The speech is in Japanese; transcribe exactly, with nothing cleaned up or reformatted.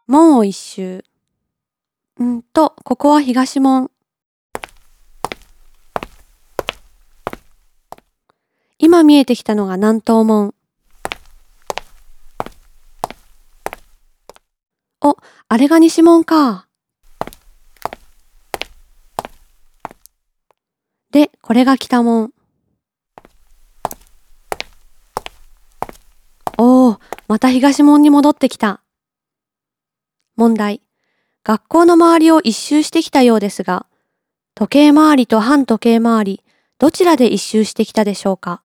門を一周。んーと、ここは東門。今見えてきたのが南東門。お、あれが西門か。で、これが北門。おー、また東門に戻ってきた。問題。学校の周りを一周してきたようですが、時計回りと反時計回り、どちらで一周してきたでしょうか。